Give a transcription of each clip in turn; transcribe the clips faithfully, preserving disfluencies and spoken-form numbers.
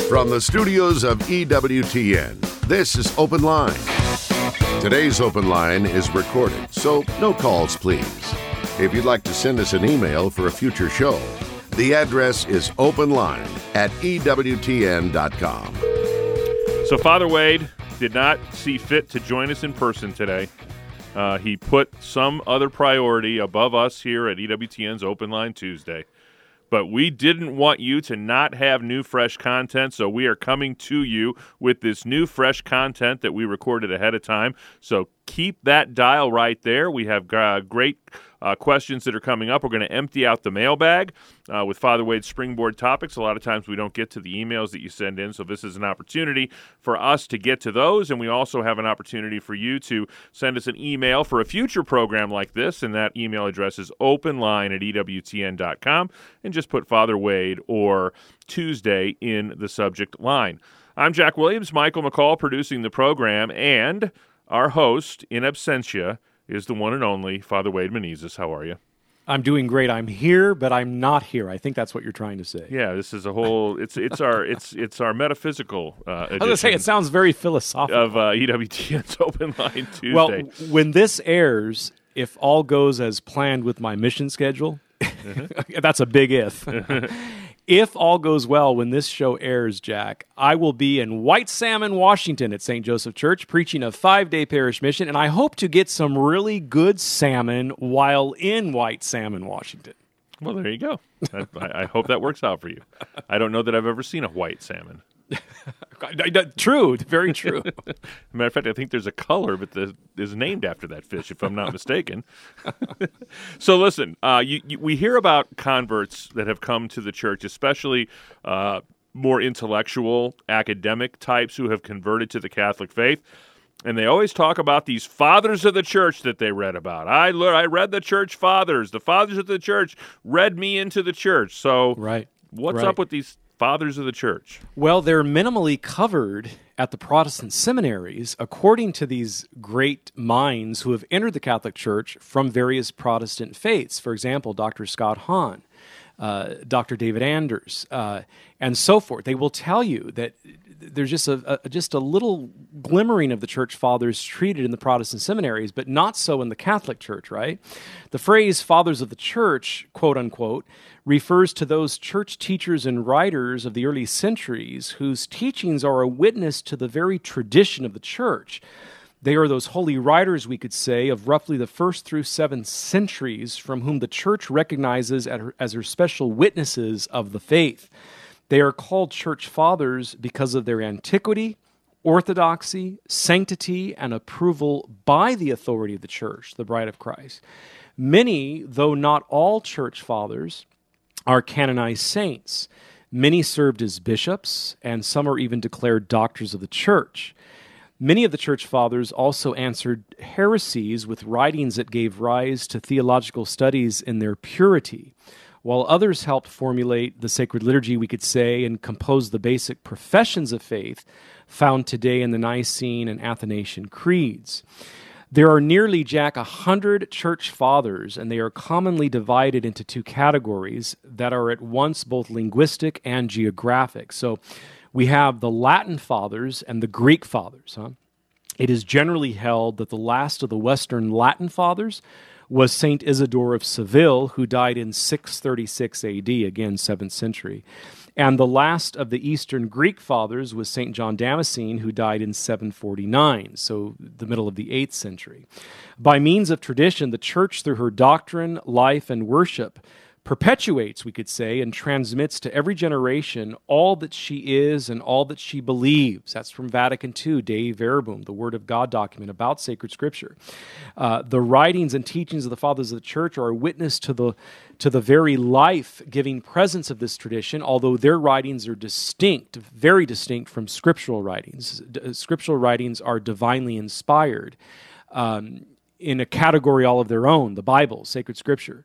From the studios of E W T N, this is Open Line. Today's Open Line is recorded, so no calls, please. If you'd like to send us an email for a future show, the address is openline at E W T N dot com. So Father Wade did not see fit to join us in person today. Uh, he put some other priority above us here at E W T N's Open Line Tuesday. But we didn't want you to not have new, fresh content, so we are coming to you with this new, fresh content that we recorded ahead of time. So keep that dial right there. We have uh, great uh, questions that are coming up. We're going to empty out the mailbag uh, with Father Wade's Springboard Topics. A lot of times we don't get to the emails that you send in, so this is an opportunity for us to get to those, and we also have an opportunity for you to send us an email for a future program like this, and that email address is openline at E W T N dot com, and just put Father Wade or Tuesday in the subject line. I'm Jack Williams, Michael McCall producing the program, and our host in absentia is the one and only Father Wade Menezes. How are you? I'm doing great. I'm here, but I'm not here. I think that's what you're trying to say. Yeah, this is a whole. It's it's our it's it's our metaphysical. Uh, I was going to say it sounds very philosophical of uh, E W T N's Open Line Tuesday. Well, when this airs, if all goes as planned with my mission schedule, mm-hmm. that's a big if. If all goes well, when this show airs, Jack, I will be in White Salmon, Washington at Saint Joseph Church preaching a five-day parish mission, and I hope to get some really good salmon while in White Salmon, Washington. Well, there you go. I, I hope that works out for you. I don't know that I've ever seen a white salmon. True, very true. Matter of fact, I think there's a color that the, is named after that fish, if I'm not mistaken. So listen, uh, you, you, we hear about converts that have come to the church, especially uh, more intellectual, academic types who have converted to the Catholic faith. And they always talk about these fathers of the church that they read about. I, le- I read the church fathers. The fathers of the church read me into the church. So right. what's right. up with these fathers of the church? Well, they're minimally covered at the Protestant seminaries, according to these great minds who have entered the Catholic Church from various Protestant faiths. For example, Doctor Scott Hahn, uh, Doctor David Anders, uh, and so forth. They will tell you that there's just a, a just a little glimmering of the church fathers treated in the Protestant seminaries, but not so in the Catholic Church, right? The phrase fathers of the church, quote unquote, refers to those church teachers and writers of the early centuries whose teachings are a witness to the very tradition of the church. They are those holy writers, we could say, of roughly the first through seventh centuries from whom the church recognizes as her special witnesses of the faith. They are called church fathers because of their antiquity, orthodoxy, sanctity, and approval by the authority of the church, the bride of Christ. Many, though not all church fathers, are canonized saints. Many served as bishops, and some are even declared doctors of the church. Many of the church fathers also answered heresies with writings that gave rise to theological studies in their purity, while others helped formulate the sacred liturgy, we could say, and compose the basic professions of faith found today in the Nicene and Athanasian creeds. There are nearly, Jack, a hundred church fathers, and they are commonly divided into two categories that are at once both linguistic and geographic. So we have the Latin fathers and the Greek fathers. Huh? It is generally held that the last of the Western Latin fathers was Saint Isidore of Seville, who died in six thirty-six A D, again, seventh century. And the last of the Eastern Greek fathers was Saint John Damascene, who died in seven forty-nine, so the middle of the eighth century. By means of tradition, the Church, through her doctrine, life, and worship, perpetuates, we could say, and transmits to every generation all that she is and all that she believes. That's from Vatican Two, Dei Verbum, the Word of God document about sacred Scripture. Uh, the writings and teachings of the Fathers of the Church are a witness to the to the very life-giving presence of this tradition, although their writings are distinct, very distinct from scriptural writings. D- scriptural writings are divinely inspired um, in a category all of their own, the Bible, sacred Scripture.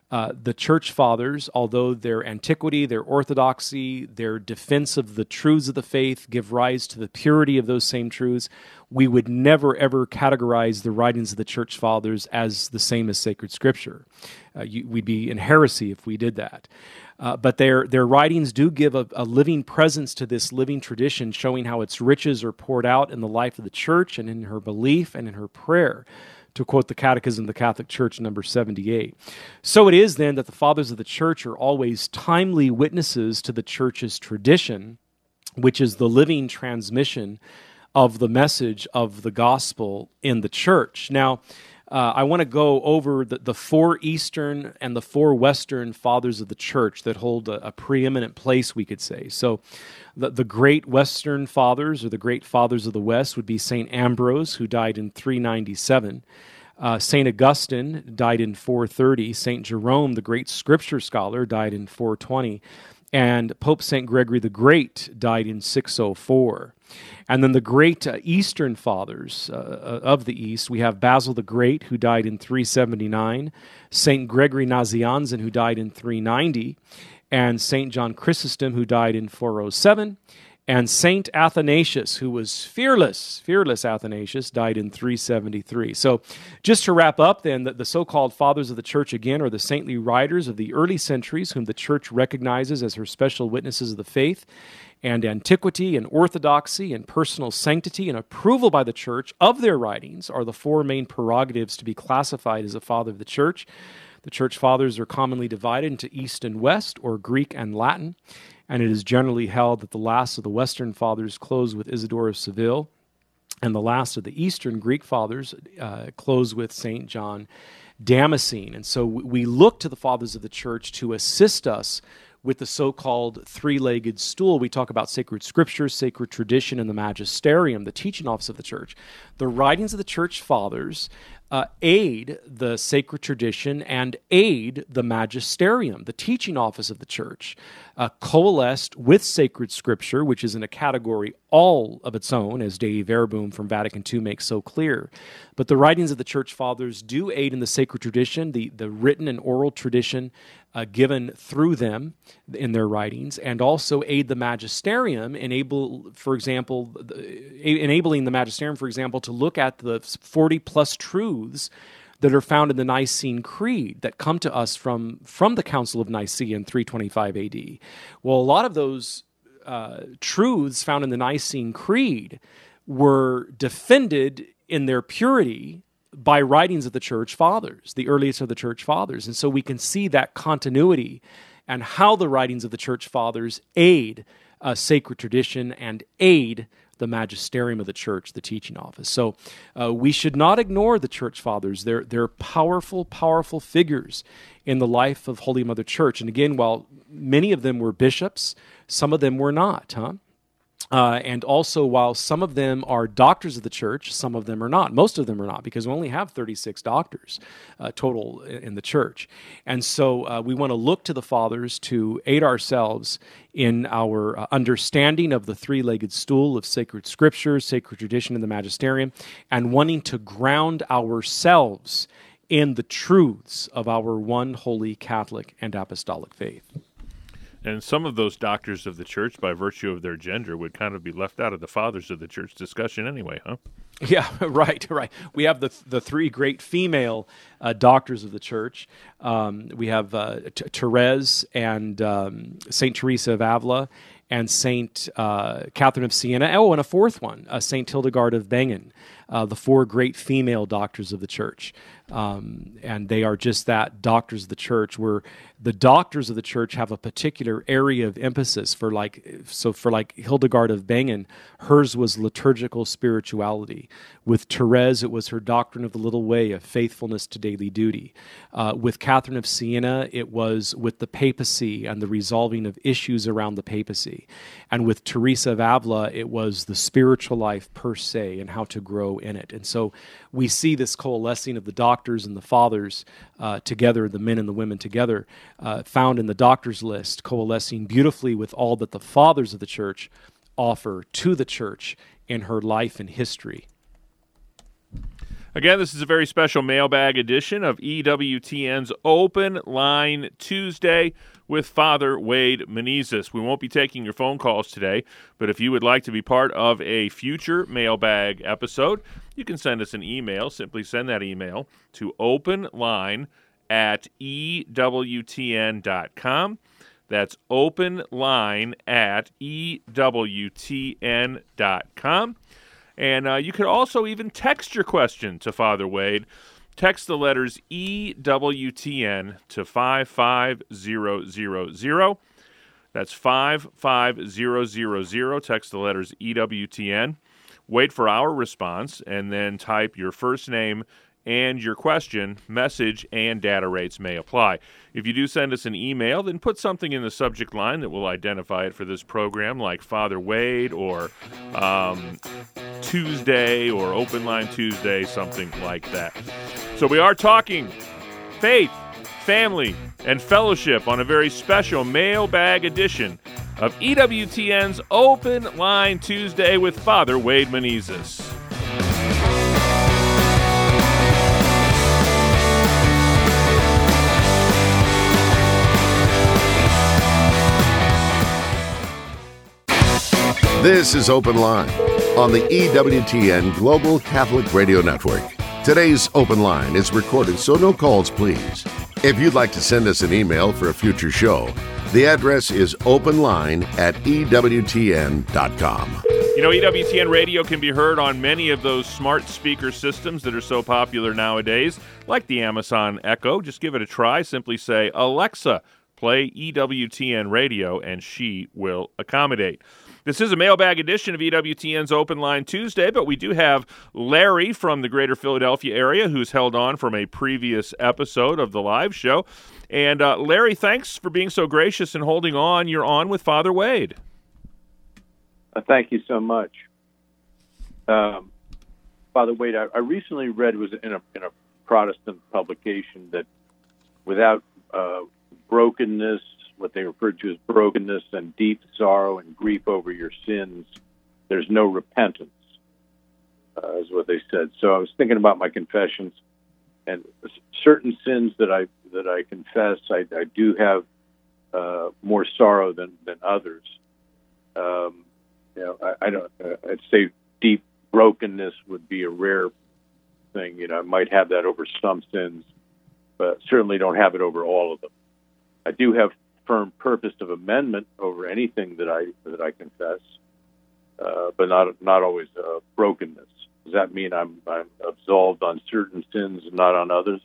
Uh, the church fathers, although their antiquity, their orthodoxy, their defense of the truths of the faith give rise to the purity of those same truths, we would never, ever categorize the writings of the church fathers as the same as sacred scripture. Uh, you, we'd be in heresy if we did that. Uh, but their their writings do give a, a living presence to this living tradition, showing how its riches are poured out in the life of the church and in her belief and in her prayer, to quote the Catechism of the Catholic Church, number seventy-eight. So it is then that the fathers of the church are always timely witnesses to the church's tradition, which is the living transmission of the message of the gospel in the church. Now, Uh, I want to go over the, the four Eastern and the four Western fathers of the church that hold a, a preeminent place, we could say. So the, the great Western fathers, or the great fathers of the West, would be Saint Ambrose, who died in three ninety-seven. Uh, Saint Augustine died in four thirty. Saint Jerome, the great scripture scholar, died in four twenty. And Pope Saint Gregory the Great died in six oh four. And then the great uh, Eastern fathers uh, of the East, we have Basil the Great, who died in three seventy-nine, Saint Gregory Nazianzen, who died in three ninety, and Saint John Chrysostom, who died in four oh seven, and Saint Athanasius, who was fearless, fearless Athanasius, died in three seventy-three. So just to wrap up then, the, the so-called fathers of the church, again, are the saintly writers of the early centuries whom the church recognizes as her special witnesses of the faith and antiquity and orthodoxy and personal sanctity and approval by the church of their writings are the four main prerogatives to be classified as a father of the church. The church fathers are commonly divided into East and West, or Greek and Latin, and it is generally held that the last of the Western fathers close with Isidore of Seville, and the last of the Eastern Greek fathers uh, close with Saint John Damascene. And so we look to the fathers of the church to assist us with the so-called three-legged stool. We talk about sacred scripture, sacred tradition, and the magisterium, the teaching office of the church. The writings of the church fathers uh, aid the sacred tradition and aid the magisterium, the teaching office of the church, uh, coalesced with sacred scripture, which is in a category all of its own, as Dei Verbum from Vatican Two makes so clear. But the writings of the church fathers do aid in the sacred tradition, the, the written and oral tradition uh, given through them in their writings, and also aid the magisterium, enable, for example, enabling the magisterium, for example, to look at the forty-plus truths that are found in the Nicene Creed that come to us from, from the Council of Nicaea in three twenty-five A D. Well, a lot of those uh, truths found in the Nicene Creed were defended in their purity by writings of the church fathers, the earliest of the church fathers. And so we can see that continuity and how the writings of the church fathers aid uh, sacred tradition and aid the magisterium of the church, the teaching office. So uh, we should not ignore the church fathers. They're, they're powerful, powerful figures in the life of Holy Mother Church. And again, while many of them were bishops, some of them were not, huh? Uh, and also, while some of them are doctors of the church, some of them are not. Most of them are not, because we only have thirty-six doctors uh, total in the church. And so uh, we want to look to the fathers to aid ourselves in our uh, understanding of the three-legged stool of sacred scripture, sacred tradition, and the magisterium, and wanting to ground ourselves in the truths of our one holy Catholic and apostolic faith. And some of those doctors of the church, by virtue of their gender, would kind of be left out of the fathers of the church discussion anyway, huh? Yeah, right, right. We have the the three great female uh, doctors of the church. Um, we have uh, T- Therese and um, Saint Teresa of Avila and Saint uh, Catherine of Siena. Oh, and a fourth one, uh, Saint Hildegard of Bingen, uh, the four great female doctors of the church. Um, and they are just that, doctors of the church, where the doctors of the church have a particular area of emphasis for, like, so for like Hildegard of Bingen, hers was liturgical spirituality. With Therese, it was her doctrine of the little way of faithfulness to daily duty. Uh, with Catherine of Siena, it was with the papacy and the resolving of issues around the papacy. And with Teresa of Avila, it was the spiritual life per se and how to grow in it. And so we see this coalescing of the doctors and the fathers uh, together, the men and the women together, uh, found in the doctors list, coalescing beautifully with all that the fathers of the church offer to the church in her life and history. Again, this is a very special mailbag edition of E W T N's Open Line Tuesday with Father Wade Menezes. We won't be taking your phone calls today, but if you would like to be part of a future mailbag episode, you can send us an email. Simply send that email to openline at E W T N dot com. That's openline at E W T N dot com. And uh, you could also even text your question to Father Wade. Text the letters E W T N to five five zero zero zero. That's five five zero zero zero. Text the letters E W T N. Wait for our response, and then type your first name and your question. Message and data rates may apply. If you do send us an email, then put something in the subject line that will identify it for this program, like Father Wade or um, Tuesday or Open Line Tuesday, something like that. So we are talking faith, family, and fellowship on a very special mailbag edition of E W T N's Open Line Tuesday with Father Wade Menezes. This is Open Line on the E W T N Global Catholic Radio Network. Today's Open Line is recorded, so no calls, please. If you'd like to send us an email for a future show, the address is openline at E W T N dot com. You know, E W T N Radio can be heard on many of those smart speaker systems that are so popular nowadays, like the Amazon Echo. Just give it a try. Simply say, Alexa, play E W T N Radio, and she will accommodate. This is a mailbag edition of E W T N's Open Line Tuesday, but we do have Larry from the greater Philadelphia area who's held on from a previous episode of the live show. And uh, Larry, thanks for being so gracious and holding on. You're on with Father Wade. Uh, thank you so much. Um, Father Wade, I, I recently read, was in a, in a Protestant publication, that without uh, brokenness, what they refer to as brokenness and deep sorrow and grief over your sins, there's no repentance, uh, is what they said. So I was thinking about my confessions, and certain sins that I that I confess, I, I do have uh, more sorrow than than others. Um, you know, I, I don't. Uh, I'd say deep brokenness would be a rare thing. You know, I might have that over some sins, but certainly don't have it over all of them. I do have firm purpose of amendment over anything that I that I confess, uh, but not not always uh, brokenness. Does that mean I'm I'm absolved on certain sins and not on others?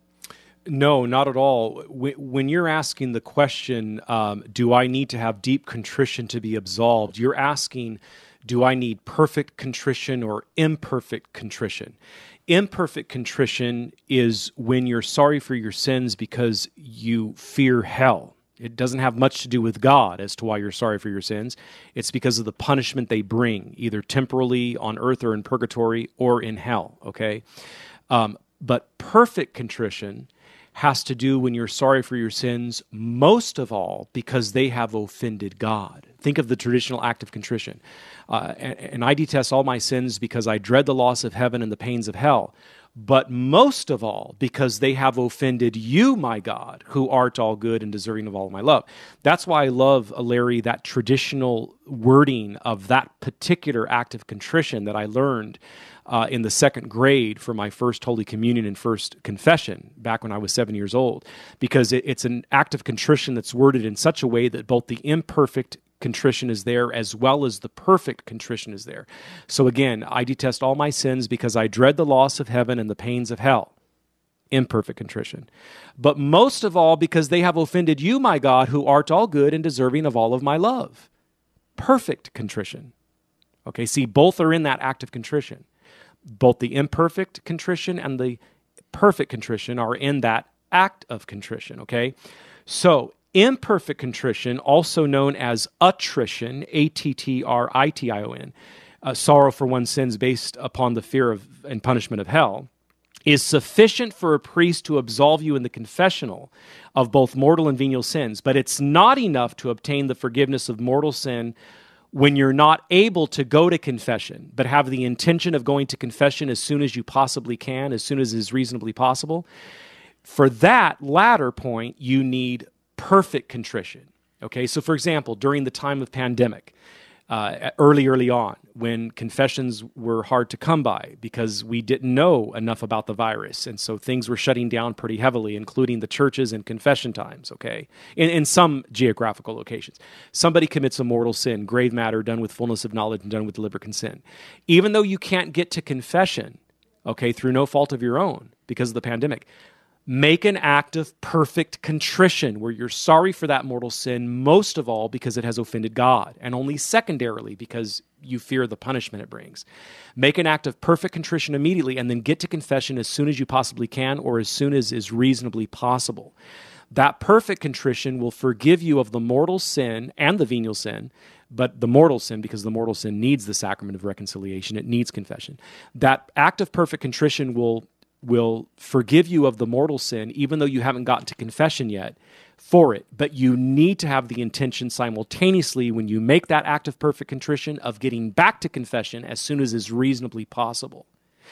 No, not at all. When you're asking the question, um, do I need to have deep contrition to be absolved? You're asking, do I need perfect contrition or imperfect contrition? Imperfect contrition is when you're sorry for your sins because you fear hell. It doesn't have much to do with God as to why you're sorry for your sins. It's because of the punishment they bring, either temporally on earth or in purgatory or in hell, okay? Um, but perfect contrition has to do when you're sorry for your sins, most of all because they have offended God. Think of the traditional act of contrition. Uh, and, and I detest all my sins because I dread the loss of heaven and the pains of hell. But most of all, because they have offended you, my God, who art all good and deserving of all my love. That's why I love, uh, Larry, that traditional wording of that particular act of contrition that I learned uh, in the second grade for my first Holy Communion and first confession back when I was seven years old, because it, it's an act of contrition that's worded in such a way that both the imperfect contrition is there as well as the perfect contrition is there. So again, I detest all my sins because I dread the loss of heaven and the pains of hell. Imperfect contrition. But most of all because they have offended you, my God, who art all good and deserving of all of my love. Perfect contrition. Okay, see, both are in that act of contrition. Both the imperfect contrition and the perfect contrition are in that act of contrition, okay? So, imperfect contrition, also known as attrition, A T T R I T I O N, uh, sorrow for one's sins based upon the fear of and punishment of hell, is sufficient for a priest to absolve you in the confessional of both mortal and venial sins, but it's not enough to obtain the forgiveness of mortal sin When you're not able to go to confession, but have the intention of going to confession as soon as you possibly can, as soon as is reasonably possible, for that latter point, you need perfect contrition. Okay, so for example, during the time of pandemic, uh, early, early on, when confessions were hard to come by because we didn't know enough about the virus, and so things were shutting down pretty heavily, including the churches and confession times, okay, in, in some geographical locations. Somebody commits a mortal sin, grave matter, done with fullness of knowledge and done with deliberate consent. Even though you can't get to confession, okay, through no fault of your own because of the pandemic, make an act of perfect contrition where you're sorry for that mortal sin, most of all because it has offended God, and only secondarily because you fear the punishment it brings. Make an act of perfect contrition immediately and then get to confession as soon as you possibly can or as soon as is reasonably possible. That perfect contrition will forgive you of the mortal sin and the venial sin, but the mortal sin, because the mortal sin needs the sacrament of reconciliation, it needs confession. That act of perfect contrition will will forgive you of the mortal sin, even though you haven't gotten to confession yet for it. But you need to have the intention simultaneously when you make that act of perfect contrition of getting back to confession as soon as is reasonably possible.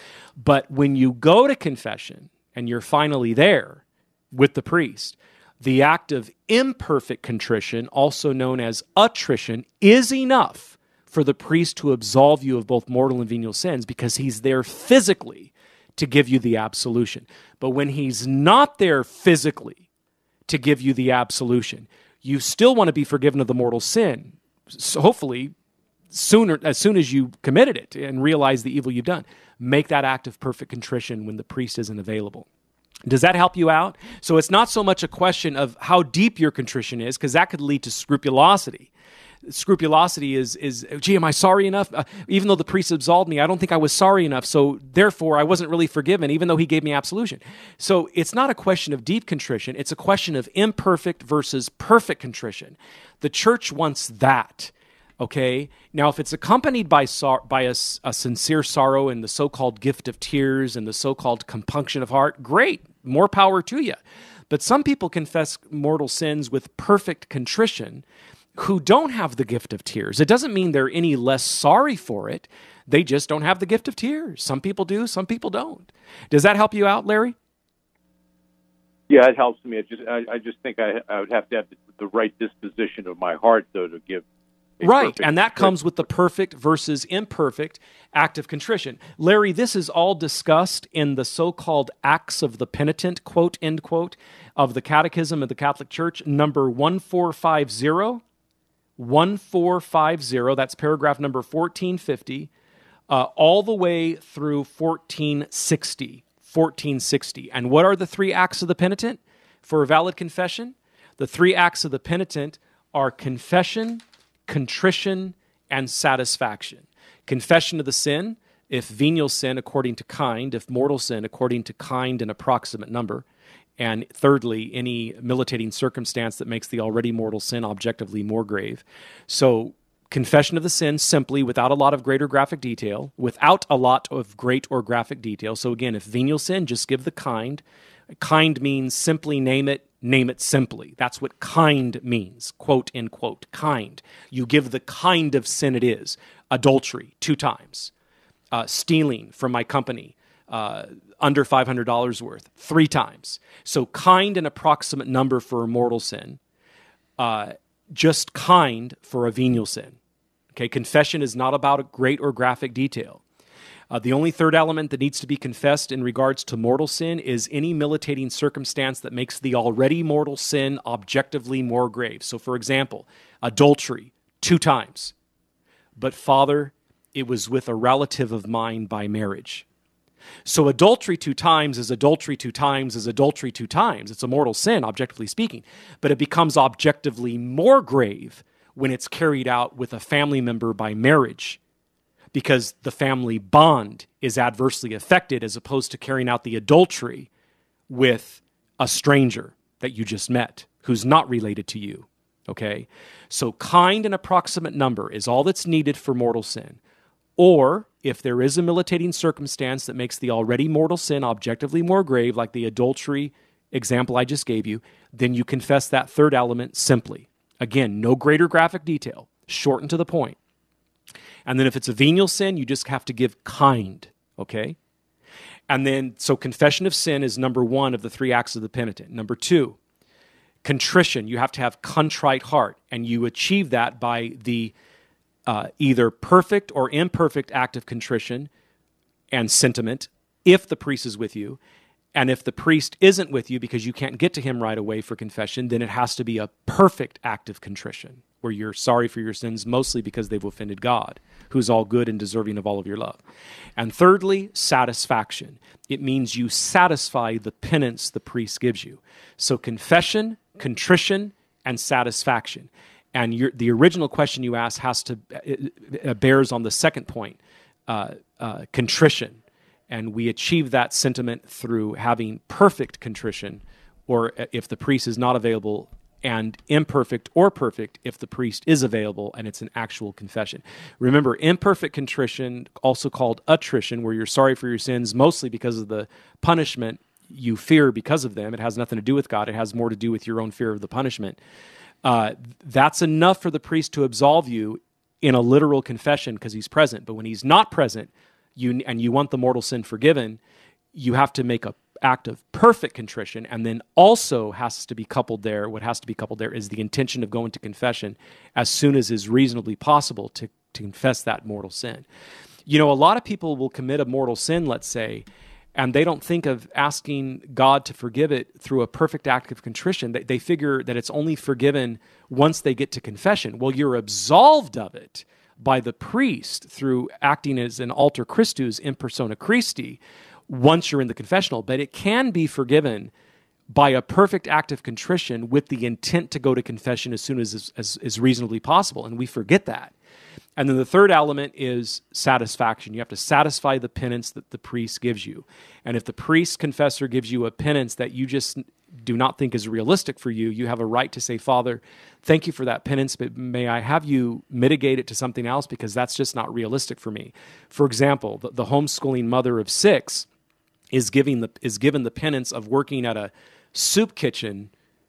But when you go to confession and you're finally there with the priest, the act of imperfect contrition, also known as attrition, is enough for the priest to absolve you of both mortal and venial sins because he's there physically to give you the absolution. But when he's not there physically to give you the absolution, you still want to be forgiven of the mortal sin. So hopefully, sooner as soon as you committed it and realize the evil you've done, make that act of perfect contrition when the priest isn't available. Does that help you out? So it's not so much a question of how deep your contrition is, because that could lead to scrupulosity. Scrupulosity is, is gee, am I sorry enough? Uh, even though the priest absolved me, I don't think I was sorry enough, so therefore I wasn't really forgiven, even though he gave me absolution. So it's not a question of deep contrition. It's a question of imperfect versus perfect contrition. The church wants that, okay? Now, if it's accompanied by, sor- by a, a sincere sorrow and the so-called gift of tears and the so-called compunction of heart, great, more power to you. But some people confess mortal sins with perfect contrition who don't have the gift of tears. It doesn't mean they're any less sorry for it. They just don't have the gift of tears. Some people do, some people don't. Does that help you out, Larry? Yeah, it helps me. I just, I, I just think I, I would have to have the, the right disposition of my heart, though, to give. Right, and that comes with the perfect versus imperfect act of contrition. Larry, this is all discussed in the so-called Acts of the Penitent, quote, end quote, of the Catechism of the Catholic Church, number one four five zero. one four five zero, that's paragraph number fourteen fifty, uh, all the way through fourteen sixty. fourteen sixty. And what are the three acts of the penitent for a valid confession? The three acts of the penitent are confession, contrition, and satisfaction. Confession of the sin, if venial sin according to kind, if mortal sin according to kind and approximate number. And thirdly, any militating circumstance that makes the already mortal sin objectively more grave. So confession of the sin simply, without a lot of great or graphic detail, without a lot of great or graphic detail. So again, if venial sin, just give the kind. Kind means simply name it, name it simply. That's what kind means, quote, end quote, kind. You give the kind of sin it is. Adultery, two times. Uh, stealing from my company, uh, under five hundred dollars worth, three times. So kind and approximate number for a mortal sin, uh, just kind for a venial sin. Okay, confession is not about a great or graphic detail. Uh, the only third element that needs to be confessed in regards to mortal sin is any militating circumstance that makes the already mortal sin objectively more grave. So for example, adultery, two times. But Father, it was with a relative of mine by marriage. So adultery two times is adultery two times is adultery two times. It's a mortal sin, objectively speaking. But it becomes objectively more grave when it's carried out with a family member by marriage, because the family bond is adversely affected as opposed to carrying out the adultery with a stranger that you just met who's not related to you, okay? So kind and approximate number is all that's needed for mortal sin. Or if there is a militating circumstance that makes the already mortal sin objectively more grave, like the adultery example I just gave you, then you confess that third element simply. Again, no greater graphic detail, short and to the point. And then if it's a venial sin, you just have to give kind, okay? And then, so confession of sin is number one of the three acts of the penitent. Number two, contrition. You have to have contrite heart, and you achieve that by the uh, either perfect or imperfect act of contrition and sentiment if the priest is with you. And if the priest isn't with you because you can't get to him right away for confession, then it has to be a perfect act of contrition where you're sorry for your sins, mostly because they've offended God, who's all good and deserving of all of your love. And thirdly, satisfaction. It means you satisfy the penance the priest gives you. So confession, contrition, and satisfaction. And your, the original question you asked has to it, it bears on the second point, uh, uh, contrition. And we achieve that sentiment through having perfect contrition, or if the priest is not available, and imperfect or perfect if the priest is available and it's an actual confession. Remember, imperfect contrition, also called attrition, where you're sorry for your sins mostly because of the punishment you fear because of them. It has nothing to do with God. It has more to do with your own fear of the punishment. Uh, that's enough for the priest to absolve you in a literal confession because he's present. But when he's not present, you and you want the mortal sin forgiven, you have to make a act of perfect contrition, and then also has to be coupled there, what has to be coupled there is the intention of going to confession as soon as is reasonably possible to, to confess that mortal sin. You know, a lot of people will commit a mortal sin, let's say, and they don't think of asking God to forgive it through a perfect act of contrition. They, they figure that it's only forgiven once they get to confession. Well, you're absolved of it by the priest through acting as an alter Christus in persona Christi once you're in the confessional, but it can be forgiven by a perfect act of contrition with the intent to go to confession as soon as as, as reasonably possible, and we forget that. And then the third element is satisfaction. You have to satisfy the penance that the priest gives you. And if the priest confessor gives you a penance that you just do not think is realistic for you, you have a right to say, Father, thank you for that penance, but may I have you mitigate it to something else because that's just not realistic for me. For example, the, the homeschooling mother of six is giving the is given the penance of working at a soup kitchen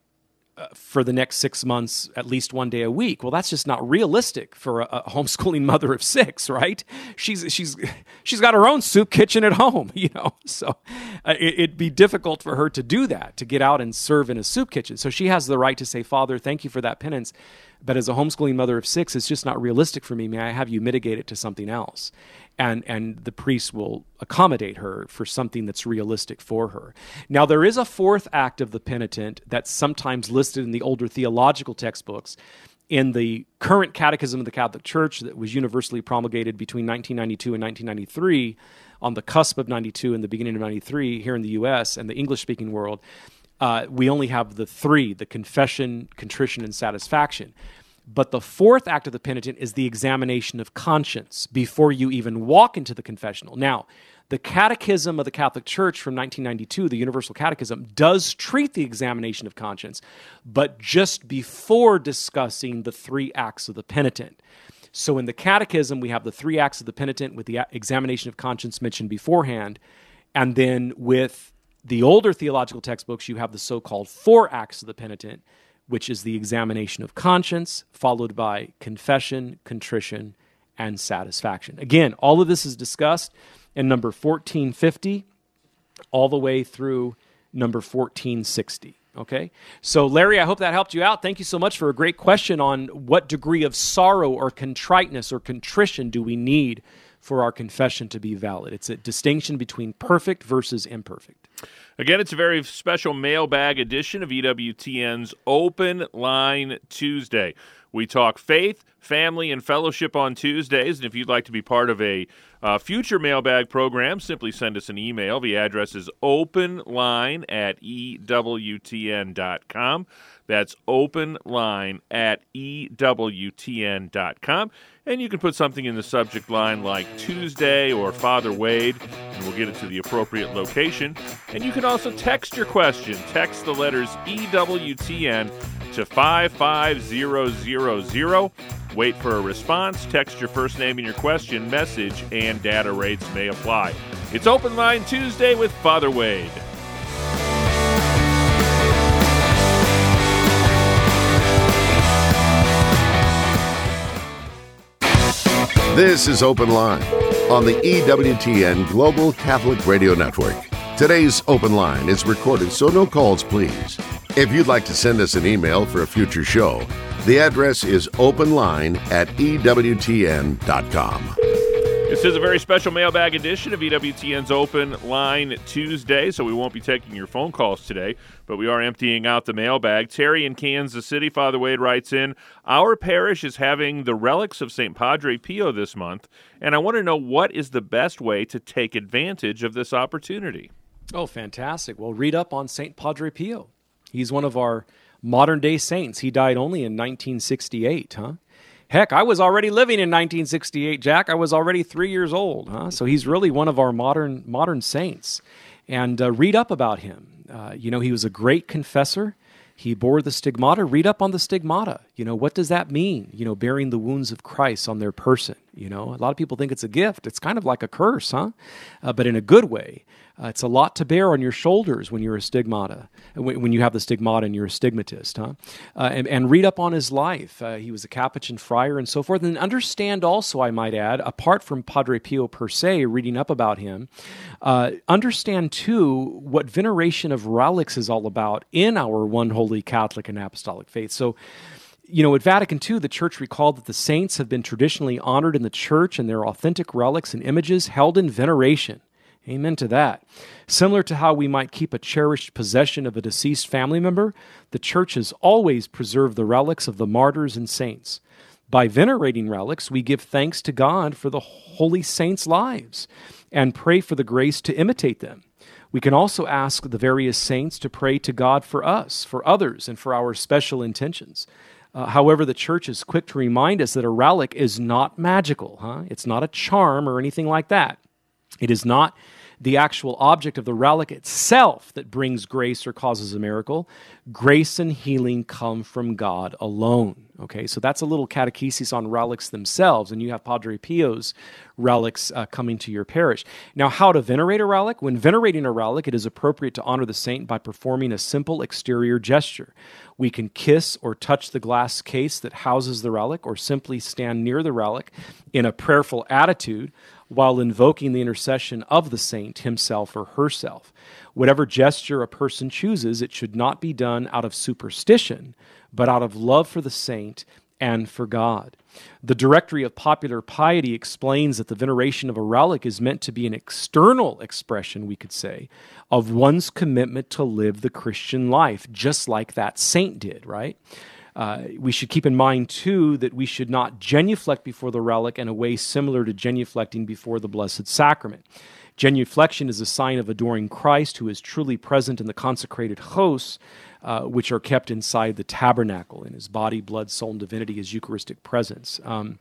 uh, for the next six months, at least one day a week. Well, that's just not realistic for a, a homeschooling mother of six, right? She's she's she's got her own soup kitchen at home, you know. So uh, it, it'd be difficult for her to do that, to get out and serve in a soup kitchen. So she has the right to say, Father, thank you for that penance, but as a homeschooling mother of six, it's just not realistic for me. May I have you mitigate it to something else? And and the priest will accommodate her for something that's realistic for her. Now, there is a fourth act of the penitent that's sometimes listed in the older theological textbooks. In the current Catechism of the Catholic Church that was universally promulgated between nineteen ninety-two and nineteen ninety-three, on the cusp of ninety-two and the beginning of ninety-three here in the U S and the English-speaking world, uh, we only have the three, the confession, contrition, and satisfaction. But the fourth act of the penitent is the examination of conscience before you even walk into the confessional. Now, the Catechism of the Catholic Church from nineteen ninety-two, the Universal Catechism, does treat the examination of conscience, but just before discussing the three acts of the penitent. So in the Catechism, we have the three acts of the penitent with the examination of conscience mentioned beforehand, and then with the older theological textbooks, you have the so-called four acts of the penitent, which is the examination of conscience, followed by confession, contrition, and satisfaction. Again, all of this is discussed in number fourteen fifty all the way through number fourteen sixty. Okay? So, Larry, I hope that helped you out. Thank you so much for a great question on what degree of sorrow or contriteness or contrition do we need for our confession to be valid. It's a distinction between perfect versus imperfect. Again, it's a very special mailbag edition of E W T N's Open Line Tuesday. We talk faith, family, and fellowship on Tuesdays, and if you'd like to be part of a uh, future mailbag program, simply send us an email. The address is openline at E W T N dot com. That's openline at E W T N dot com. And you can put something in the subject line like Tuesday or Father Wade, and we'll get it to the appropriate location. And you can also text your question. Text the letters E W T N to five five zero zero zero. Wait for a response. Text your first name and your question, message, and data rates may apply. It's Open Line Tuesday with Father Wade. This is Open Line on the E W T N Global Catholic Radio Network. Today's Open Line is recorded, so no calls, please. If you'd like to send us an email for a future show, the address is openline at E W T N dot com. This is a very special mailbag edition of E W T N's Open Line Tuesday, so we won't be taking your phone calls today, but we are emptying out the mailbag. Terry in Kansas City, Father Wade writes in, our parish is having the relics of Saint Padre Pio this month, and I want to know what is the best way to take advantage of this opportunity. Oh, fantastic. Well, read up on Saint Padre Pio. He's one of our modern-day saints. He died only in nineteen sixty-eight, huh? Heck, I was already living in nineteen sixty-eight, Jack. I was already three years old, huh? So he's really one of our modern modern saints. And uh, read up about him. Uh, you know, he was a great confessor. He bore the stigmata. Read up on the stigmata. You know, what does that mean? You know, bearing the wounds of Christ on their person. You know, a lot of people think it's a gift. It's kind of like a curse, huh? Uh, but in a good way. Uh, it's a lot to bear on your shoulders when you're a stigmata, when, when you have the stigmata and you're a stigmatist, huh? Uh, and, and read up on his life. Uh, he was a Capuchin friar and so forth. And understand also, I might add, apart from Padre Pio per se, reading up about him, uh, understand too what veneration of relics is all about in our one holy Catholic and Apostolic faith. So, you know, at Vatican Two, the Church recalled that the saints have been traditionally honored in the Church and their authentic relics and images held in veneration. Amen to that. Similar to how we might keep a cherished possession of a deceased family member, the Church has always preserved the relics of the martyrs and saints. By venerating relics, we give thanks to God for the holy saints' lives and pray for the grace to imitate them. We can also ask the various saints to pray to God for us, for others, and for our special intentions. Uh, however, the Church is quick to remind us that a relic is not magical. Huh? It's not a charm or anything like that. It is not the actual object of the relic itself that brings grace or causes a miracle. Grace and healing come from God alone. Okay, so that's a little catechesis on relics themselves, and you have Padre Pio's relics uh, coming to your parish. Now, how to venerate a relic? When venerating a relic, it is appropriate to honor the saint by performing a simple exterior gesture. We can kiss or touch the glass case that houses the relic, or simply stand near the relic in a prayerful attitude while invoking the intercession of the saint himself or herself. Whatever gesture a person chooses, it should not be done out of superstition, but out of love for the saint and for God. The Directory of Popular Piety explains that the veneration of a relic is meant to be an external expression, we could say, of one's commitment to live the Christian life, just like that saint did, right? Uh, we should keep in mind, too, that we should not genuflect before the relic in a way similar to genuflecting before the Blessed Sacrament. Genuflection is a sign of adoring Christ, who is truly present in the consecrated hosts, uh, which are kept inside the tabernacle, in his body, blood, soul, and divinity, his Eucharistic presence. Um,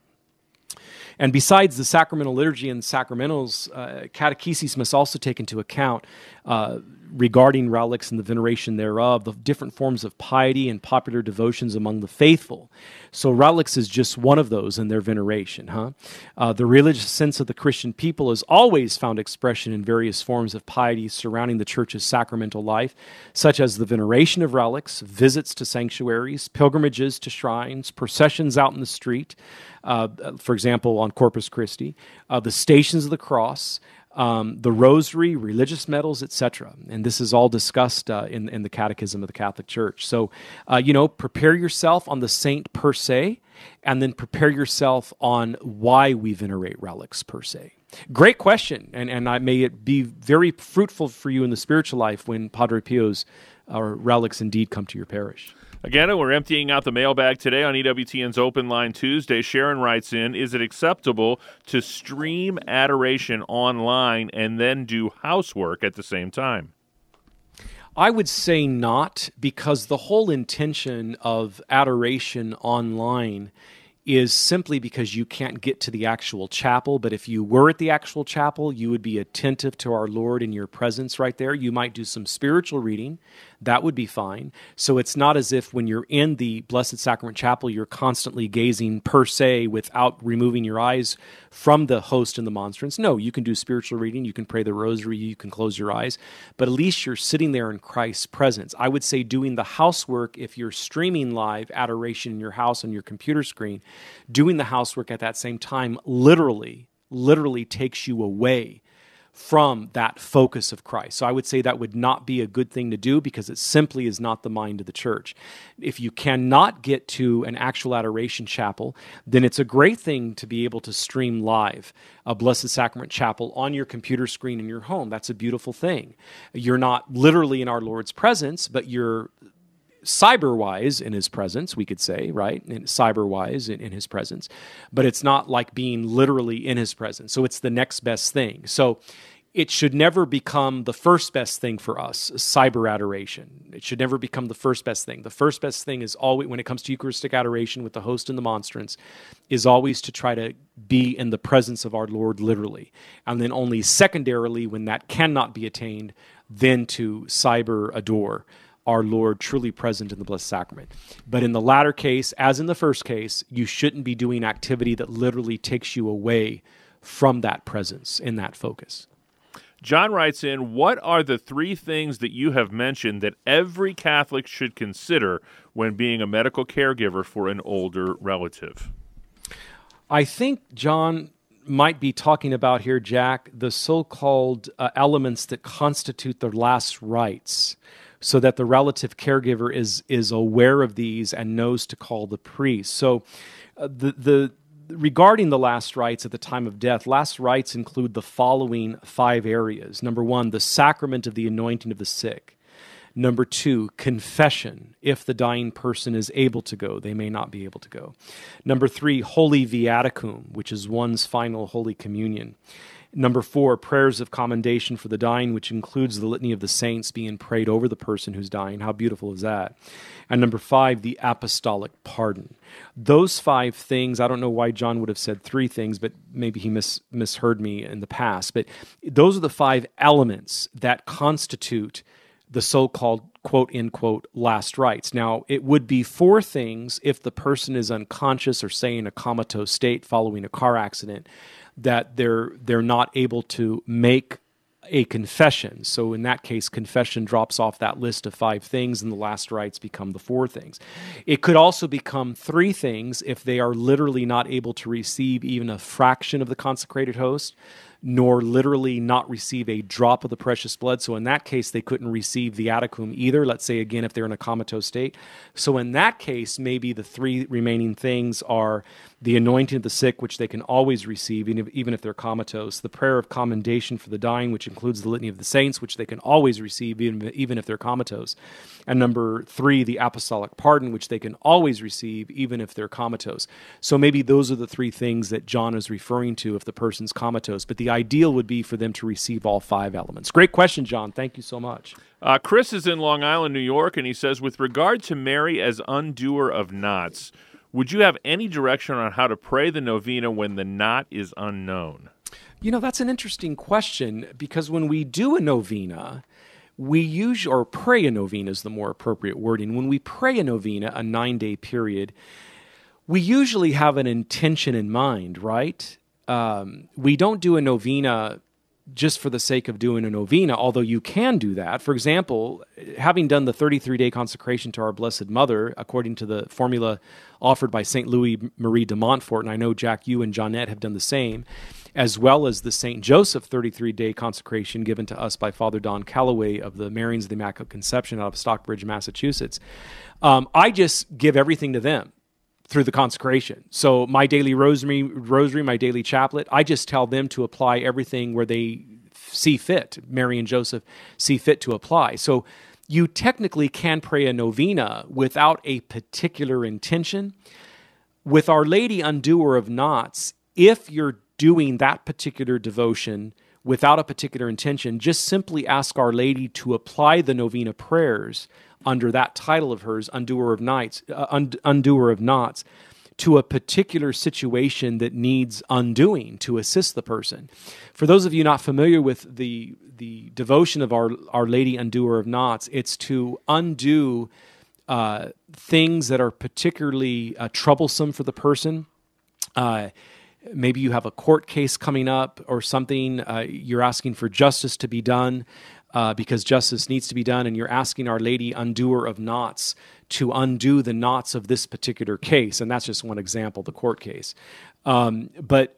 And besides the sacramental liturgy and sacramentals, uh, catechesis must also take into account uh, regarding relics and the veneration thereof, the different forms of piety and popular devotions among the faithful. So relics is just one of those in their veneration. Huh? Uh, the religious sense of the Christian people has always found expression in various forms of piety surrounding the Church's sacramental life, such as the veneration of relics, visits to sanctuaries, pilgrimages to shrines, processions out in the street, uh, for example, on Corpus Christi, uh, the Stations of the Cross, Um, the rosary, religious medals, et cetera. And this is all discussed uh, in, in the Catechism of the Catholic Church. So, uh, you know, prepare yourself on the saint per se, and then prepare yourself on why we venerate relics per se. Great question, and, and I may it be very fruitful for you in the spiritual life when Padre Pio's uh, relics indeed come to your parish. Again, we're emptying out the mailbag today on E W T N's Open Line Tuesday. Sharon writes in, is it acceptable to stream adoration online and then do housework at the same time? I would say not, because the whole intention of adoration online is simply because you can't get to the actual chapel. But if you were at the actual chapel, you would be attentive to our Lord in your presence right there. You might do some spiritual reading. that would be fine. So it's not as if when you're in the Blessed Sacrament Chapel, you're constantly gazing per se without removing your eyes from the host and the monstrance. No, you can do spiritual reading, you can pray the rosary, you can close your eyes, but at least you're sitting there in Christ's presence. I would say doing the housework, if you're streaming live adoration in your house on your computer screen, doing the housework at that same time literally, literally takes you away from that focus of Christ. So I would say that would not be a good thing to do because it simply is not the mind of the church. If you cannot get to an actual adoration chapel, then it's a great thing to be able to stream live a Blessed Sacrament Chapel on your computer screen in your home. That's a beautiful thing. You're not literally in our Lord's presence, but you're cyber-wise in his presence, we could say, right? And cyber-wise in, in his presence. But it's not like being literally in his presence. So it's the next best thing. So it should never become the first best thing for us, cyber adoration. It should never become the first best thing. The first best thing is always, when it comes to Eucharistic adoration with the host and the monstrance, is always to try to be in the presence of our Lord literally. And then only secondarily, when that cannot be attained, then to cyber adore our Lord truly present in the Blessed Sacrament. But in the latter case, as in the first case, you shouldn't be doing activity that literally takes you away from that presence in that focus. John writes in, what are the three things that you have mentioned that every Catholic should consider when being a medical caregiver for an older relative? I think John might be talking about here, Jack, the so-called uh, elements that constitute the last rites, so that the relative caregiver is is aware of these and knows to call the priest. So uh, the the regarding the last rites at the time of death, last rites include the following five areas. Number one, the sacrament of the anointing of the sick. Number two, confession. If the dying person is able to go, they may not be able to go. Number three, holy viaticum, which is one's final Holy Communion. Number four, prayers of commendation for the dying, which includes the litany of the saints being prayed over the person who's dying. How beautiful is that? And number five, the apostolic pardon. Those five things, I don't know why John would have said three things, but maybe he mis- misheard me in the past. But those are the five elements that constitute the so-called quote-unquote last rites. Now, it would be four things if the person is unconscious or, say, in a comatose state following a car accident, that they're they're not able to make a confession. So in that case, confession drops off that list of five things and the last rites become the four things. It could also become three things if they are literally not able to receive even a fraction of the consecrated host, nor literally not receive a drop of the precious blood. So in that case, they couldn't receive viaticum either, let's say again if they're in a comatose state. So in that case, maybe the three remaining things are the anointing of the sick, which they can always receive, even if, even if they're comatose, the prayer of commendation for the dying, which includes the litany of the saints, which they can always receive, even, even if they're comatose, and number three, the apostolic pardon, which they can always receive, even if they're comatose. So maybe those are the three things that John is referring to if the person's comatose, but the ideal would be for them to receive all five elements. Great question, John. Thank you so much. Uh, Chris is in Long Island, New York, and he says, with regard to Mary as undoer of knots, would you have any direction on how to pray the novena when the knot is unknown? You know, that's an interesting question, because when we do a novena, we usually, or pray a novena is the more appropriate wording. When we pray a novena, a nine-day period, we usually have an intention in mind, right? Um, we don't do a novena just for the sake of doing a novena, although you can do that. For example, having done the thirty-three day consecration to our Blessed Mother, according to the formula offered by Saint Louis Marie de Montfort, and I know, Jack, you and Jeanette have done the same, as well as the Saint Joseph thirty-three day consecration given to us by Father Don Calloway of the Marians of the Immaculate Conception out of Stockbridge, Massachusetts. Um, I just give everything to them through the consecration. So my daily rosary, rosary, my daily chaplet, I just tell them to apply everything where they see fit, Mary and Joseph see fit to apply. So you technically can pray a novena without a particular intention. With Our Lady Undoer of Knots, if you're doing that particular devotion without a particular intention, just simply ask Our Lady to apply the novena prayers under that title of hers, Undoer of Knots, uh, und- Undoer of Knots, to a particular situation that needs undoing to assist the person. For those of you not familiar with the the devotion of Our, Our Lady Undoer of Knots, it's to undo uh, things that are particularly uh, troublesome for the person. Uh, maybe you have a court case coming up or something. Uh, you're asking for justice to be done uh, because justice needs to be done, and you're asking Our Lady Undoer of Knots to undo the knots of this particular case. And that's just one example, the court case. Um, but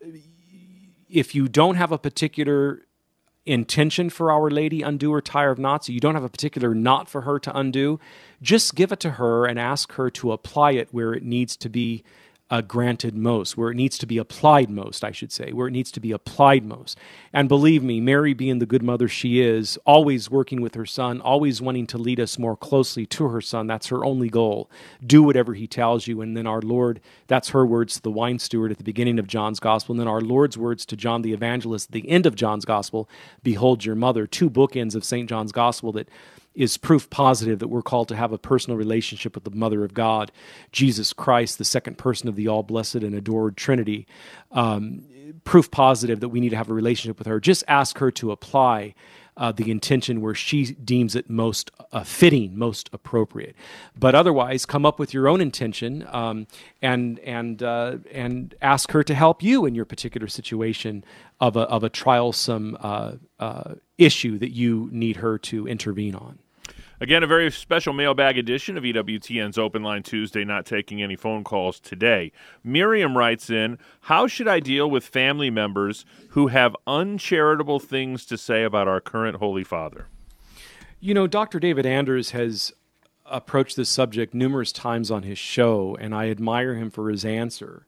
if you don't have a particular intention for Our Lady Undoer Tire of Knots, you don't have a particular knot for her to undo, just give it to her and ask her to apply it where it needs to be uh, granted most, where it needs to be applied most, I should say, where it needs to be applied most. And believe me, Mary, being the good mother she is, always working with her son, always wanting to lead us more closely to her son. That's her only goal. Do whatever he tells you. And then our Lord, that's her words to the wine steward at the beginning of John's Gospel. And then our Lord's words to John the Evangelist at the end of John's Gospel, behold your mother. Two bookends of Saint John's Gospel that is proof positive that we're called to have a personal relationship with the Mother of God, Jesus Christ, the second person of the all-blessed and adored Trinity. Um, proof positive that we need to have a relationship with her. Just ask her to apply uh, the intention where she deems it most uh, fitting, most appropriate. But otherwise, come up with your own intention um, and and uh, and ask her to help you in your particular situation of a of a trialsome uh, uh, issue that you need her to intervene on. Again, a very special mailbag edition of E W T N's Open Line Tuesday, not taking any phone calls today. Miriam writes in, how should I deal with family members who have uncharitable things to say about our current Holy Father? You know, Doctor David Anders has approached this subject numerous times on his show, and I admire him for his answer.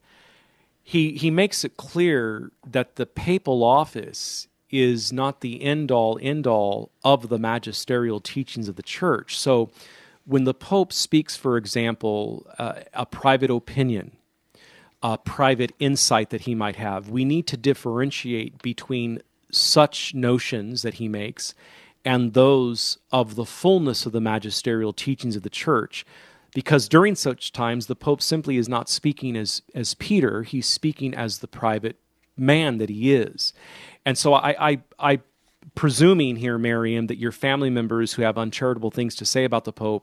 He, he makes it clear that the papal office is not the end-all, end-all of the magisterial teachings of the Church. So when the Pope speaks, for example, uh, a private opinion, a private insight that he might have, we need to differentiate between such notions that he makes and those of the fullness of the magisterial teachings of the Church. Because during such times, the Pope simply is not speaking as, as Peter, he's speaking as the private man that he is. And so I, I, I, presuming here, Miriam, that your family members who have uncharitable things to say about the Pope,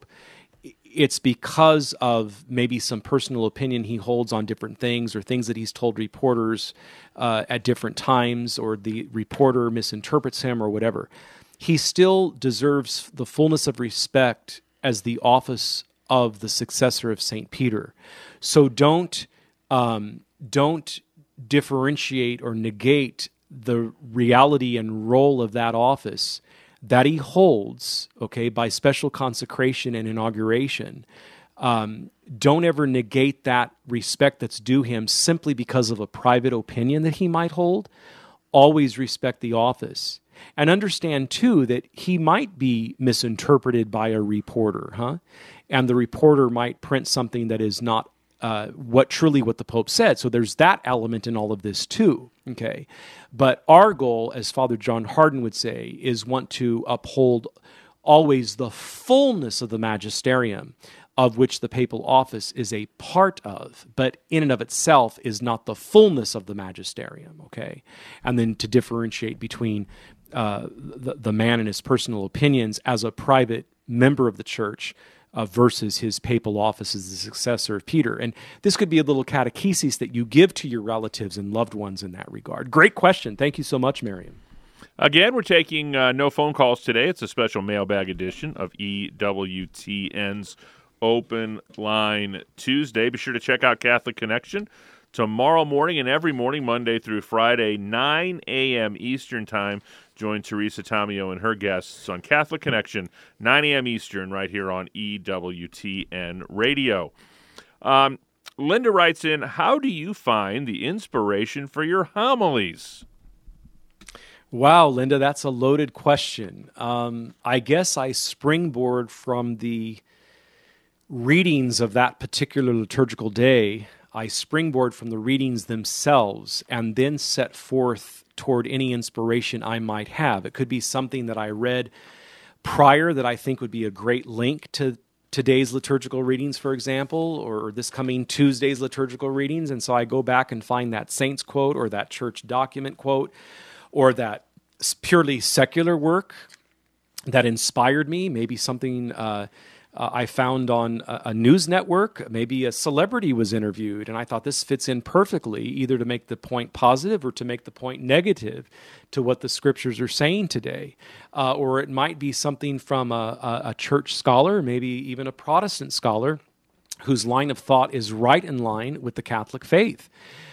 it's because of maybe some personal opinion he holds on different things or things that he's told reporters uh, at different times, or the reporter misinterprets him or whatever. He still deserves the fullness of respect as the office of the successor of Saint Peter. So don't um, don't differentiate or negate the reality and role of that office that he holds, okay, by special consecration and inauguration. Um, don't ever negate that respect that's due him simply because of a private opinion that he might hold. Always respect the office. And understand, too, that he might be misinterpreted by a reporter, huh? And the reporter might print something that is not Uh, what truly what the Pope said. So there's that element in all of this too, okay? But our goal, as Father John Hardon would say, is want to uphold always the fullness of the magisterium, of which the papal office is a part of, but in and of itself is not the fullness of the magisterium, okay? And then to differentiate between uh, the, the man and his personal opinions as a private member of the Church Uh, versus his papal office as the successor of Peter. And this could be a little catechesis that you give to your relatives and loved ones in that regard. Great question. Thank you so much, Miriam. Again, we're taking uh, no phone calls today. It's a special mailbag edition of E W T N's Open Line Tuesday. Be sure to check out Catholic Connection tomorrow morning and every morning, Monday through Friday, nine a.m. Eastern Time. Join Teresa Tomeo and her guests on Catholic Connection, nine a.m. Eastern, right here on E W T N Radio. Um, Linda writes in, how do you find the inspiration for your homilies? Wow, Linda, that's a loaded question. Um, I guess I springboard from the readings of that particular liturgical day. I springboard from the readings themselves and then set forth toward any inspiration I might have. It could be something that I read prior that I think would be a great link to today's liturgical readings, for example, or this coming Tuesday's liturgical readings. And so I go back and find that saints quote or that church document quote or that purely secular work that inspired me, maybe something uh, uh, I found on a, a news network, maybe a celebrity was interviewed, and I thought this fits in perfectly, either to make the point positive or to make the point negative to what the scriptures are saying today. Uh, or it might be something from a, a, a church scholar, maybe even a Protestant scholar, whose line of thought is right in line with the Catholic faith.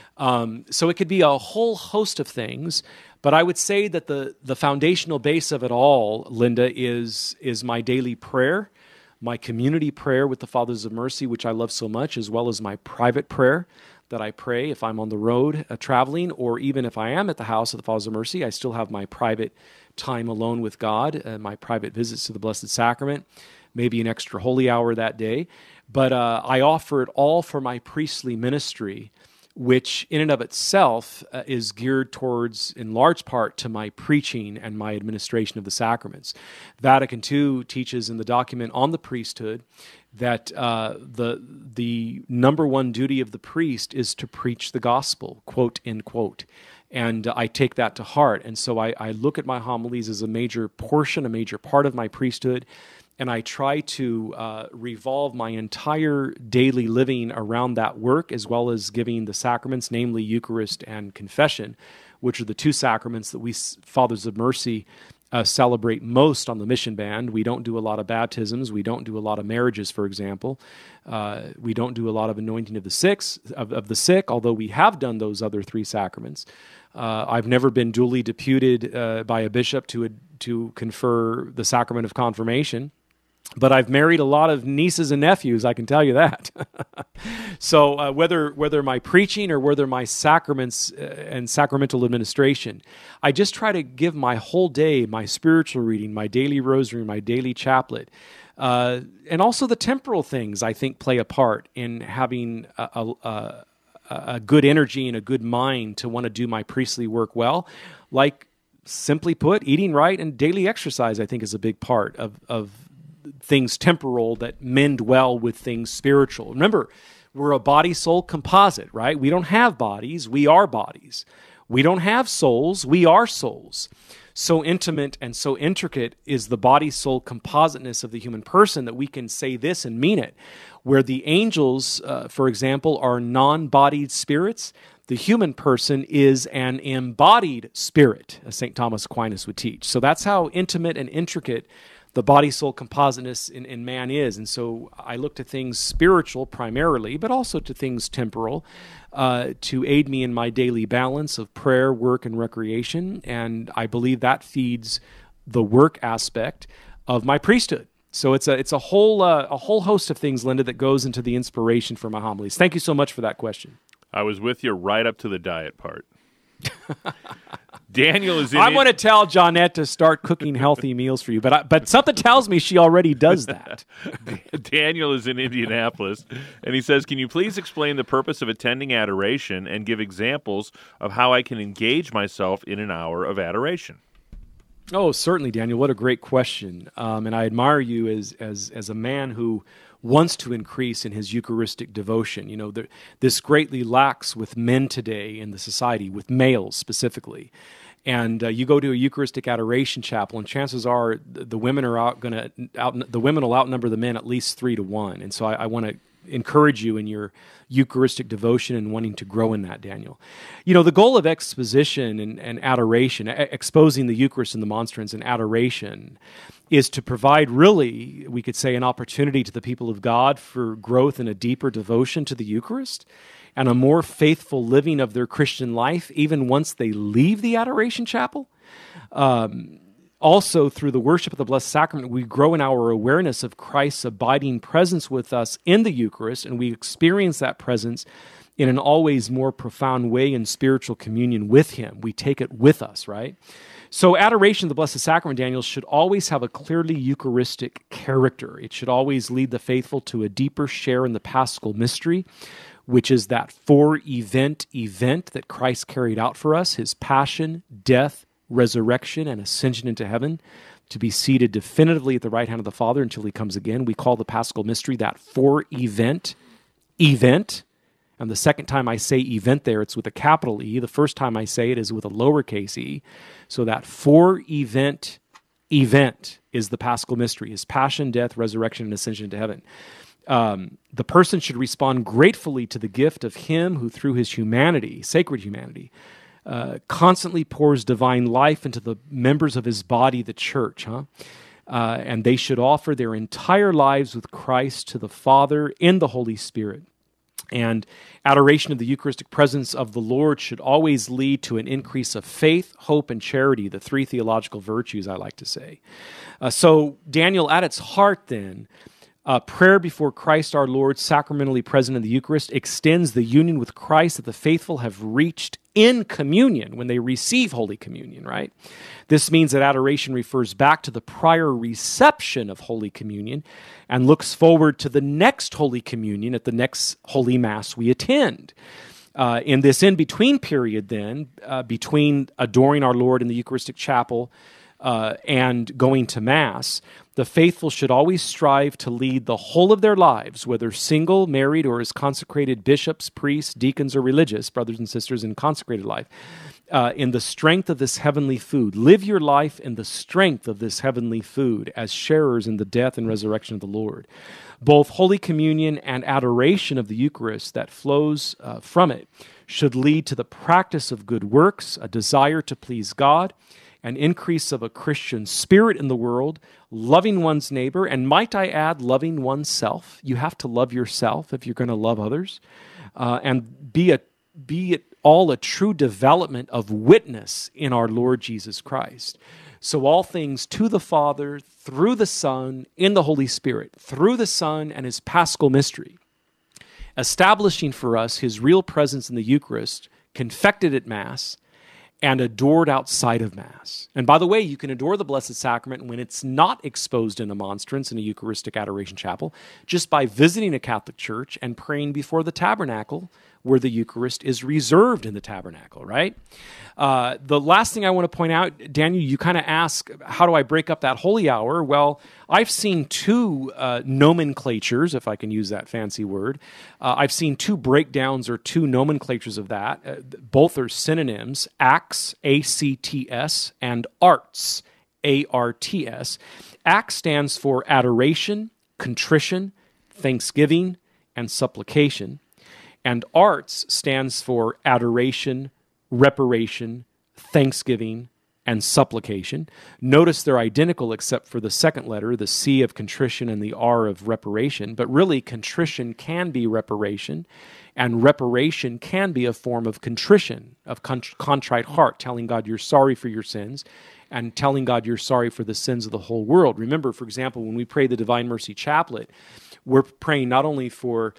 Um, so it could be a whole host of things, but I would say that the the foundational base of it all, Linda, is is my daily prayer, my community prayer with the Fathers of Mercy, which I love so much, as well as my private prayer that I pray if I'm on the road uh, traveling, or even if I am at the house of the Fathers of Mercy, I still have my private time alone with God, uh, my private visits to the Blessed Sacrament, maybe an extra holy hour that day. But uh, I offer it all for my priestly ministry, which in and of itself uh, is geared towards, in large part, to my preaching and my administration of the sacraments. Vatican two teaches in the document on the priesthood that uh, the the number one duty of the priest is to preach the gospel, quote, end quote. And uh, I take that to heart. And so I, I look at my homilies as a major portion, a major part of my priesthood, and I try to uh, revolve my entire daily living around that work, as well as giving the sacraments, namely Eucharist and confession, which are the two sacraments that we Fathers of Mercy uh, celebrate most on the mission band. We don't do a lot of baptisms. We don't do a lot of marriages, for example. Uh, we don't do a lot of anointing of the sick, of, of the sick, although we have done those other three sacraments. Uh, I've never been duly deputed uh, by a bishop to, a, to confer the sacrament of confirmation. But I've married a lot of nieces and nephews, I can tell you that. So uh, whether whether my preaching or whether my sacraments uh, and sacramental administration, I just try to give my whole day, my spiritual reading, my daily rosary, my daily chaplet, uh, and also the temporal things, I think, play a part in having a, a, a, a good energy and a good mind to want to do my priestly work well. Like, simply put, eating right and daily exercise, I think, is a big part of of things temporal that mend well with things spiritual. Remember, we're a body-soul composite, right? We don't have bodies, we are bodies. We don't have souls, we are souls. So intimate and so intricate is the body-soul compositeness of the human person that we can say this and mean it. Where the angels, uh, for example, are non-bodied spirits, the human person is an embodied spirit, as Saint Thomas Aquinas would teach. So that's how intimate and intricate the body-soul compositeness in, in man is. And so I look to things spiritual primarily, but also to things temporal, uh, to aid me in my daily balance of prayer, work, and recreation. And I believe that feeds the work aspect of my priesthood. So it's a it's a whole uh, a whole host of things, Linda, that goes into the inspiration for my homilies. Thank you so much for that question. I was with you right up to the diet part. Daniel is in I want to tell Johnette to start cooking healthy meals for you, but I, but something tells me she already does that. Daniel is in Indianapolis, and he says, can you please explain the purpose of attending adoration and give examples of how I can engage myself in an hour of adoration? Oh, certainly, Daniel. What a great question. Um, and I admire you as as as a man who wants to increase in his Eucharistic devotion. You know, there, this greatly lacks with men today in the society, with males specifically. And uh, you go to a Eucharistic adoration chapel, and chances are the, the women are out going to out. The women will outnumber the men at least three to one. And so I, I want to encourage you in your Eucharistic devotion and wanting to grow in that, Daniel. You know, the goal of exposition and, and adoration, e- exposing the Eucharist and the monstrance and adoration, is to provide, really, we could say, an opportunity to the people of God for growth in a deeper devotion to the Eucharist and a more faithful living of their Christian life, even once they leave the adoration chapel. Um, also, through the worship of the Blessed Sacrament, we grow in our awareness of Christ's abiding presence with us in the Eucharist, and we experience that presence in an always more profound way in spiritual communion with Him. We take it with us, right? So adoration of the Blessed Sacrament, Daniel, should always have a clearly Eucharistic character. It should always lead the faithful to a deeper share in the Paschal mystery, which is that four-event event that Christ carried out for us, His passion, death, resurrection, and ascension into heaven, to be seated definitively at the right hand of the Father until he comes again. We call the Paschal Mystery that for-event event. And the second time I say event there, it's with a capital E. The first time I say it is with a lowercase e. So that for-event event is the Paschal Mystery, his passion, death, resurrection, and ascension to heaven. Um, the person should respond gratefully to the gift of him who through his humanity, sacred humanity, uh, constantly pours divine life into the members of his body, the church, huh? Uh, and they should offer their entire lives with Christ to the Father in the Holy Spirit. And adoration of the Eucharistic presence of the Lord should always lead to an increase of faith, hope, and charity, the three theological virtues, I like to say. Uh, so, Daniel, at its heart then, uh, prayer before Christ our Lord, sacramentally present in the Eucharist, extends the union with Christ that the faithful have reached in communion when they receive Holy Communion, right? This means that adoration refers back to the prior reception of Holy Communion and looks forward to the next Holy Communion at the next Holy Mass we attend. Uh, in this in-between period, then, uh, between adoring our Lord in the Eucharistic chapel uh, and going to Mass, the faithful should always strive to lead the whole of their lives, whether single, married, or as consecrated bishops, priests, deacons, or religious, brothers and sisters in consecrated life, uh, in the strength of this heavenly food. Live your life in the strength of this heavenly food as sharers in the death and resurrection of the Lord. Both Holy Communion and adoration of the Eucharist that flows uh, from it should lead to the practice of good works, a desire to please God, an increase of a Christian spirit in the world, loving one's neighbor, and might I add, loving oneself. You have to love yourself if you're going to love others, uh, and be a be it all a true development of witness in our Lord Jesus Christ. So all things to the Father, through the Son, in the Holy Spirit, through the Son and his Paschal Mystery, establishing for us his real presence in the Eucharist, confected at Mass, and adored outside of Mass. And by the way, you can adore the Blessed Sacrament when it's not exposed in a monstrance in a Eucharistic adoration chapel, just by visiting a Catholic church and praying before the tabernacle, where the Eucharist is reserved in the tabernacle, right? Uh, the last thing I want to point out, Daniel, you kind of ask, how do I break up that holy hour? Well, I've seen two uh, nomenclatures, if I can use that fancy word. Uh, I've seen two breakdowns or two nomenclatures of that. Uh, both are synonyms, acts, A C T S, and arts, A R T S. Acts stands for adoration, contrition, thanksgiving, and supplication. And arts stands for adoration, reparation, thanksgiving, and supplication. Notice they're identical except for the second letter, the C of contrition and the R of reparation. But really, contrition can be reparation, and reparation can be a form of contrition, of contr- contrite heart, telling God you're sorry for your sins, and telling God you're sorry for the sins of the whole world. Remember, for example, when we pray the Divine Mercy Chaplet, we're praying not only for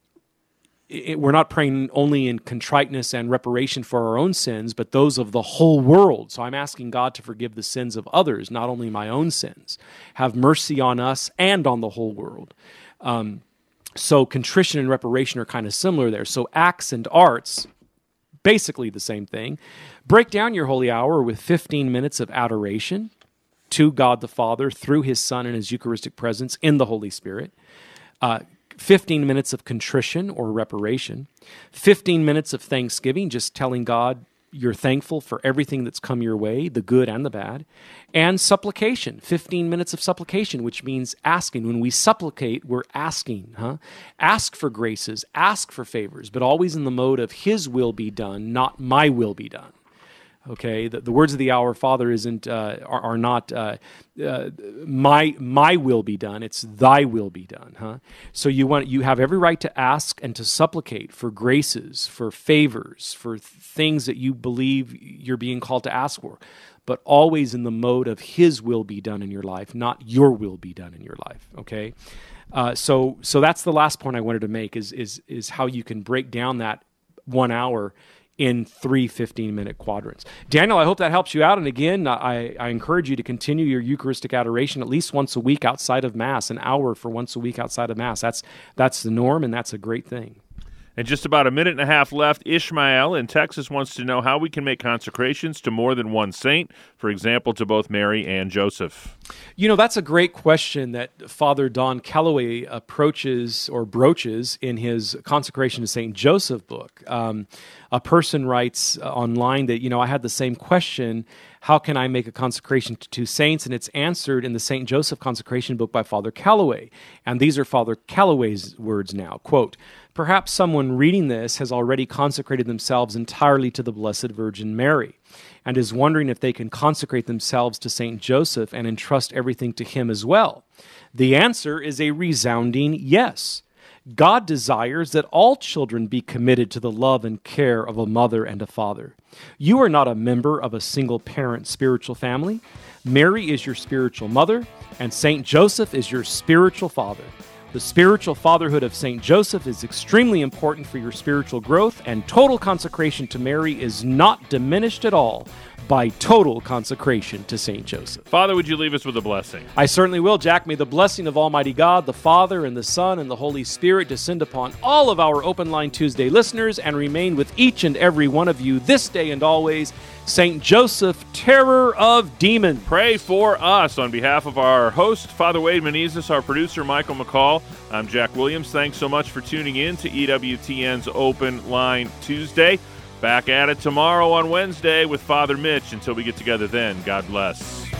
It, we're not praying only in contriteness and reparation for our own sins, but those of the whole world. So I'm asking God to forgive the sins of others, not only my own sins. Have mercy on us and on the whole world. Um, so contrition and reparation are kind of similar there. So acts and arts, basically the same thing. Break down your holy hour with fifteen minutes of adoration to God the Father through his Son and his Eucharistic presence in the Holy Spirit. Uh, fifteen minutes of contrition or reparation, fifteen minutes of thanksgiving, just telling God you're thankful for everything that's come your way, the good and the bad, and supplication, fifteen minutes of supplication, which means asking. When we supplicate, we're asking. Huh? Ask for graces, ask for favors, but always in the mode of his will be done, not my will be done. Okay, the, the words of the Our Father isn't uh, are, are not uh, uh, my my will be done. It's thy will be done. Huh? So you want you have every right to ask and to supplicate for graces, for favors, for things that you believe you're being called to ask for, but always in the mode of his will be done in your life, not your will be done in your life. Okay, uh, so so that's the last point I wanted to make is is is how you can break down that one hour in three fifteen-minute quadrants. Daniel, I hope that helps you out. And again, I, I encourage you to continue your Eucharistic adoration at least once a week outside of Mass, an hour for once a week outside of Mass. That's that's the norm, and that's a great thing. And just about a minute and a half left. Ishmael in Texas wants to know how we can make consecrations to more than one saint, for example, to both Mary and Joseph. You know, that's a great question that Father Don Calloway approaches or broaches in his Consecration to Saint Joseph book. Um, a person writes online that, you know, I had the same question, how can I make a consecration to two saints? And it's answered in the Saint Joseph Consecration book by Father Calloway. And these are Father Calloway's words now. Quote, perhaps someone reading this has already consecrated themselves entirely to the Blessed Virgin Mary and is wondering if they can consecrate themselves to Saint Joseph and entrust everything to him as well. The answer is a resounding yes. God desires that all children be committed to the love and care of a mother and a father. You are not a member of a single-parent spiritual family. Mary is your spiritual mother, and Saint Joseph is your spiritual father. The spiritual fatherhood of Saint Joseph is extremely important for your spiritual growth, and total consecration to Mary is not diminished at all by total consecration to Saint Joseph. Father, would you leave us with a blessing? I certainly will, Jack. May the blessing of Almighty God, the Father, and the Son, and the Holy Spirit descend upon all of our Open Line Tuesday listeners and remain with each and every one of you this day and always. Saint Joseph, terror of demons. Pray for us. On behalf of our host, Father Wade Menezes, our producer, Michael McCall, I'm Jack Williams. Thanks so much for tuning in to E W T N's Open Line Tuesday. Back at it tomorrow on Wednesday with Father Mitch. Until we get together then, God bless.